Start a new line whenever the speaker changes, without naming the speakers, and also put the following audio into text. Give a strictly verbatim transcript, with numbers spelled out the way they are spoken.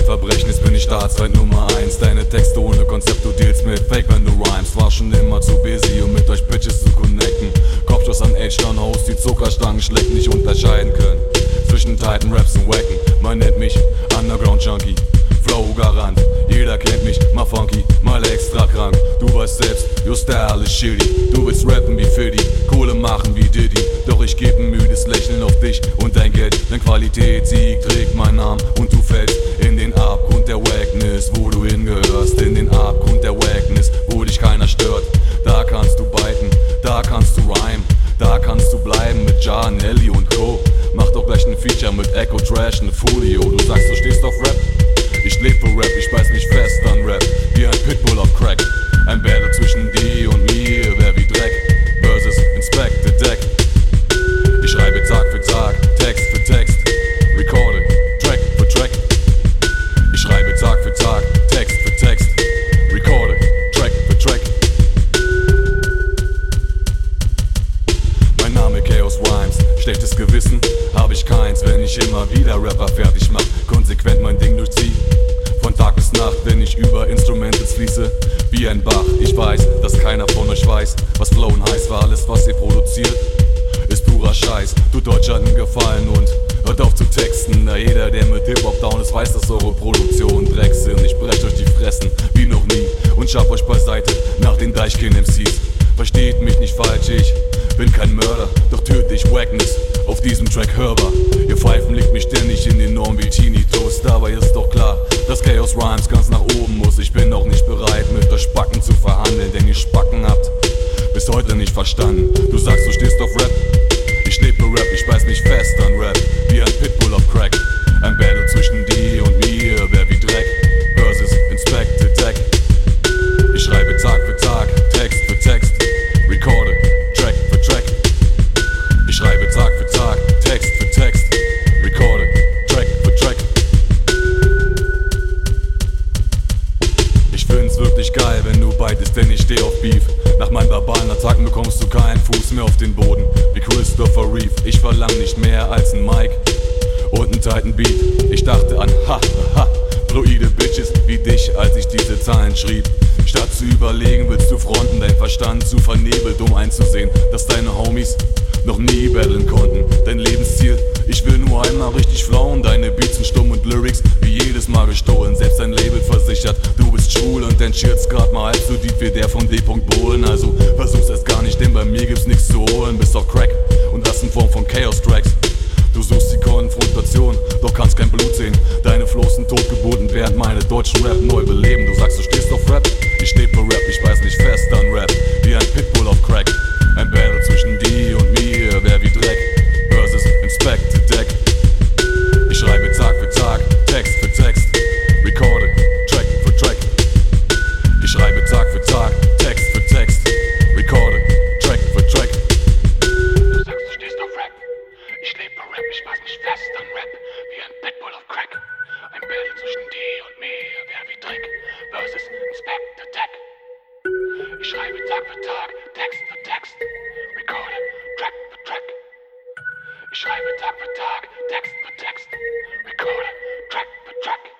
Verbrechen, jetzt bin ich Staatsfeind Nummer eins. Deine Texte ohne Konzept, du dealst mit Fake, wenn du rhymes. War schon immer zu busy, um mit euch Bitches zu connecten. Kopfschuss an H-Down-Host, die Zuckerstangen schlecht nicht unterscheiden können zwischen Titan Raps und Wacken. Man nennt mich Underground Junkie, Flow Garant. Jeder kennt mich, mal funky, mal extra krank. Du weißt selbst, your style is shitty. Du willst rappen wie Fiddy, Kohle machen wie Diddy. Doch ich geb ein müdes Lächeln auf dich und dein Geld. Denn Qualitätssieg trägt mein Namen und du fällst in den Abgrund der Wackness, wo du hingehörst. In den Abgrund der Wackness, wo dich keiner stört. Da kannst du biten, da kannst du rhymen, da kannst du bleiben mit Ja, Nelly und Co. Mach doch gleich ein Feature mit Echo Trash, ne Folio. Du sagst, du stehst auf Rap, ich leb für Rap, ich beiß mich fest an Rap, wie ein Pitbull auf Crack. Ein Battle zwischen dir und mir, wer wie Dreck, versus Inspector Deck. Ich schreibe Tag für Tag, Text für Text, recorde, Track für Track. Ich schreibe Tag für Tag, Text für Text, recorde, Track für Track. Mein Name Chaos Rhymes, schlechtes Gewissen hab ich keins, wenn ich immer wieder Rapper fertig mach, konsequent mein Ding durchzieh. Von Tag bis Nacht, wenn ich über Instrumentals fließe, wie ein Bach. Ich weiß, dass keiner von euch weiß, was Flown heißt, weil alles, was ihr produziert, ist purer Scheiß. Tut euch einen Gefallen und hört auf zu texten. Da jeder, der mit Hip-Hop down ist, weiß, dass eure Produktion Dreck sind. Ich brech euch die Fressen wie noch nie und schaff euch beiseite nach den Deichkind-M Cs. Versteht mich nicht falsch, ich bin kein Mörder, doch töte ich Wackness auf diesem Track hörbar. Ihr Pfeifen legt mich ständig in den Norm wie Chini-Toast. Dabei ist doch klar, dass Chaos Rhymes ganz nach oben muss. Ich bin auch nicht bereit, mit euch Spacken zu verhandeln, denn ihr Spacken habt bis heute nicht verstanden. Du sagst, du stehst auf Rap, ich lebe Rap, ich beiß mich fest an Rap, wie ein Pitbull auf Crack. Ein Battle zwischen dir und mir, wer wie Dreck, versus Inspector Deck. Ich schreibe Tag für Tag, Text für Text, recorde, Track für Track. Ich schreibe Tag für Tag, Text für Text, recorde, Track für Track. Ich find's wirklich geil, wenn du beitest, denn ich steh auf Beef. Nach meinen verbalen Attacken bekommst du keinen Fuß mehr auf den Boden, wie Christopher Reeve. Ich verlang nicht mehr als ein Mic und ein Titan Beat. Ich dachte an ha, ha, fluide Bitches wie dich, als ich diese Zahlen schrieb. Statt zu überlegen, willst du fronten, dein Verstand zu vernebelt, um einzusehen, dass deine Homies noch nie battlen konnten. Dein Lebensziel, ich will nur einmal richtig flauen. Deine Beats sind stumm und Lyrics wie jedes Mal gestohlen. Selbst dein Label versichert, du bist schwul und dein Shirt's grad mal halb so deep wie der von D. Bohlen. Also versuch's erst gar nicht, denn bei mir gibt's nichts zu holen. Bist auf Crack und das in Form von Chaos-Tracks. Du suchst die Konfrontation, doch kannst kein Blut sehen. Deine Flows sind totgeboten, während meine deutschen Rap neu beleben. Du sagst, du stehst auf Rap, ich steh für Rap, ich beiß mich fest an Rap, wie ein Pitbull auf Crack. Ein Battle zwischen dir und mir, wer wie Dreck, versus Inspector Deck. Ich schreibe Tag für Tag, Text für Text, recorde, Track für Track. Ich schreibe Tag für Tag, Text für Text, recorde, Track für Track.
Du sagst, du stehst auf Rap, ich lebe für Rap, ich beiß mich fest an Rap, wie ein Pitbull auf Crack. Ein Battle zwischen dir und mir, wer wie Dreck, versus Inspector Deck. Ich schreibe Tag für Tag, Text für Text, recorde, Track für Track. Ich schreibe Tag für Tag, Text für Text, recorde, Track für Track.